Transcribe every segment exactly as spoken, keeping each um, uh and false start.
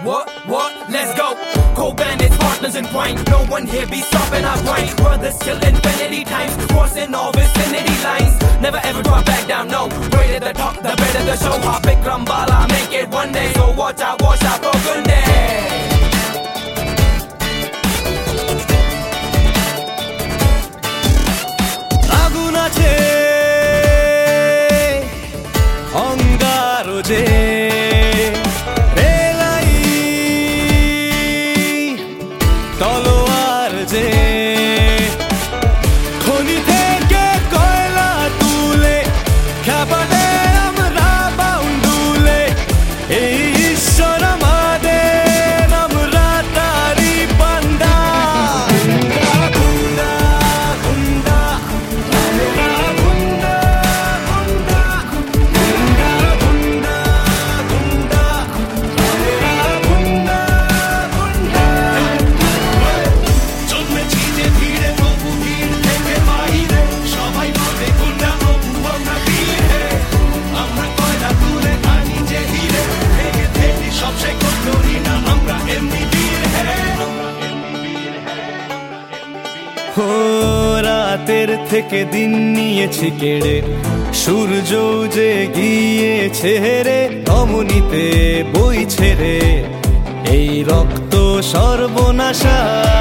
what, what, let's go. Co-bandits, partners in crime. No one here be stopping our grind. Brothers till infinity times, crossing all vicinity lines. Never ever drop back down, no. Right at the top, the better the show. Hop Bikram Bala, make it one day. So watch out, watch out for good day. আগুন আছে অঙ্গার যে রেলাই তলোয়ার যে খনি থেকে কয়লা তুলে খাবারে আমরা বাউন্ডুলে এই ঈশ্বর আমাদের আমরা তারি বান্দা গুন্ডা গুন্ডা গুন্ডা গুন্ডা গুন্ডা গুন্ডা গুন্ডা গুন্ডা গুন্ডা গুন্ডা জন্মেছি যে ধীরে তবু ভিড় থেকে বাইরে সবাই বলে গুন্ডা তবু আমরা বীর হে আমরা কয়লা তুলে আনি যে হিরে ভেঙে ভেঙে সব সে করি না আমরা এমনি বীর হে ও রাতের থেকে দিন নিয়েছি কেড়ে সূর্য যে গিয়েছে রে অমনিতে বইছে রে এই রক্ত সর্বনাশা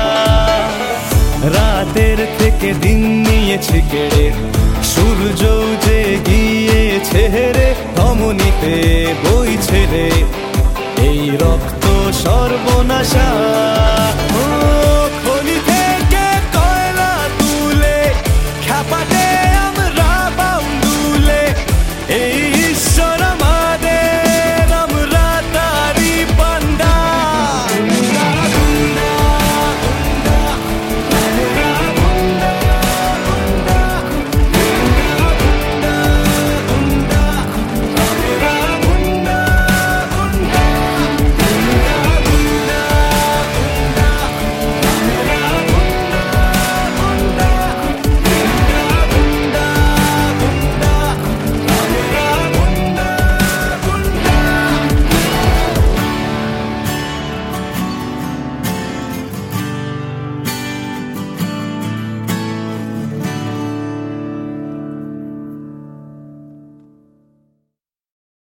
রাতের থেকে দিন নিয়েছি কেড়ে সূর্য যে গিয়েছে রে অমনিতে বইছে রে এই রক্ত সর্বনাশা